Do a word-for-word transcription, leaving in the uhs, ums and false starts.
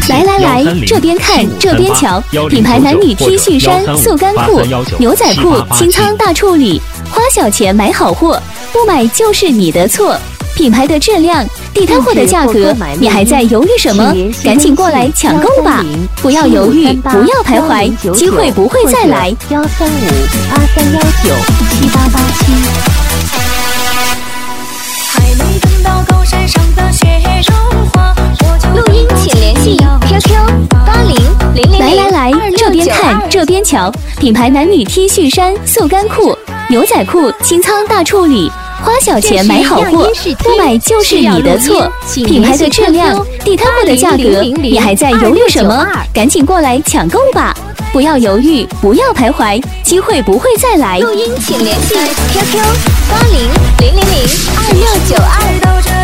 来来来，这边看这边瞧，品牌男女 T 恤衫、速干裤、牛仔裤清仓大处理，花小钱买好货，不买就是你的错。品牌的质量，地摊货的价格，你还在犹豫什么？赶紧过来抢购吧！不要犹豫，不要徘徊，机会不会再来。 幺三五八三幺九七八八七。 还没等到高山上的雪融化， 录音请联系 Q Q 八零零零。来来来，这边看这边瞧，品牌男女 T 恤衫、速干裤、牛仔裤清仓大处理。花小钱买好货，不买就是你的错。品牌的质量，地摊货的价格，你还在犹豫什么？赶紧过来抢购吧！不要犹豫，不要徘徊，机会不会再来。录音请联系 Q Q 八零零零零二六九二。